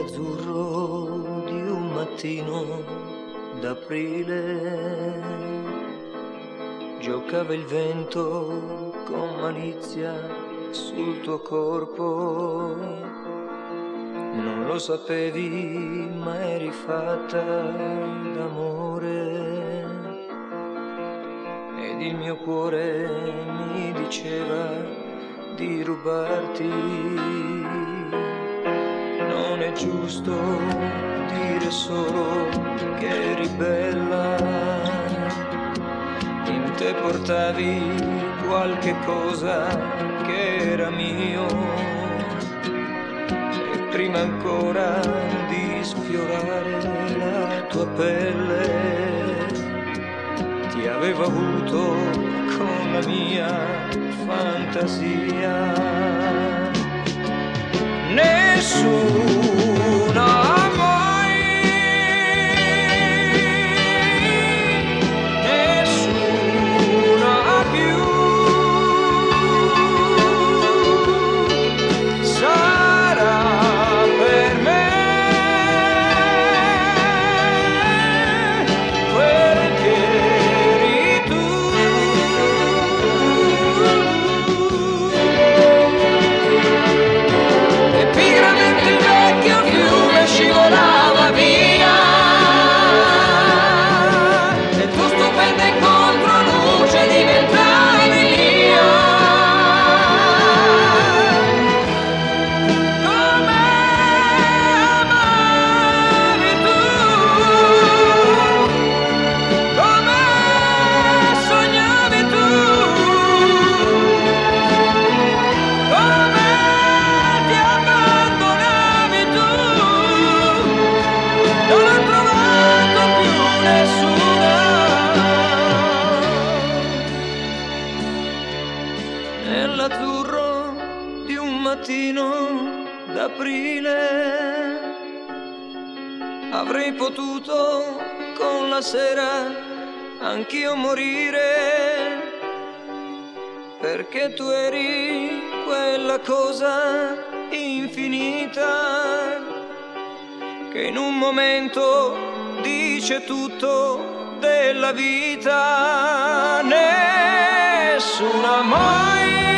nell'azzurro di un mattino d'aprile giocava il vento con malizia sul tuo corpo. Non lo sapevi, ma eri fatta d'amore. Ed il mio cuore mi diceva di rubarti. Non è giusto dire solo che eri bella. In te portavi qualche cosa che era mio. E prima ancora di sfiorare la tua pelle ti avevo avuto con la mia fantasia. Nessuna mai, nessuna più sarà per me quel che eri tu. E pigramente il vecchio fiume scivolava via, e tu stupenda in controluce diventavi mia. Come amavi tu, come sognavi tu, come ti abbandonavi tu, non ho trovato più nessuna. Nell'azzurro di un mattino d'aprile avrei potuto con la sera anch'io morire, perché tu eri quella cosa infinita che in un momento dice tutto della vita. Nessuna mai